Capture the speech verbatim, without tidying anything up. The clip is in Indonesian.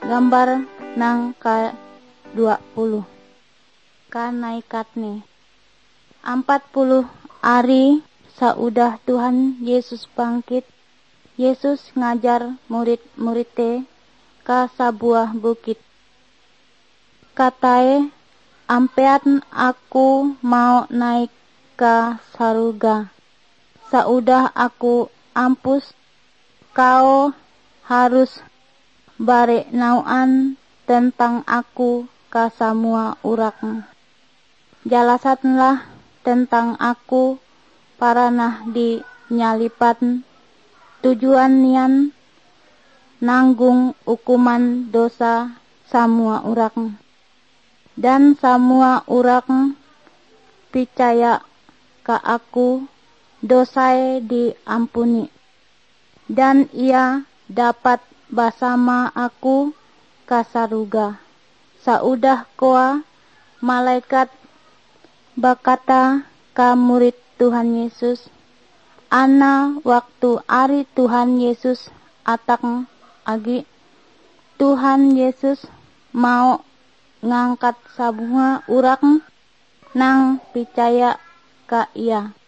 Gambar nang ka dua puluh. Kanaikatne. Empat puluh hari saudah Tuhan Yesus bangkit, Yesus ngajar murid-muridnya ka sabuah bukit. Katae, ampean aku mau naik ke saruga. Saudah aku ampus, kau harus bare nauan tentang aku ka semua urang. Jelasanlah tentang aku paranah di nyalipan, tujuan nian nanggung hukuman dosa semua urang. Dan semua urang percaya ka aku, dosae diampuni. Dan ia dapat bersama aku ka saruga. Saudah koa malaikat bakata ka murid Tuhan Yesus, ana waktu ari Tuhan Yesus atang agi, Tuhan Yesus mau ngangkat semua urang nang percaya ka ia.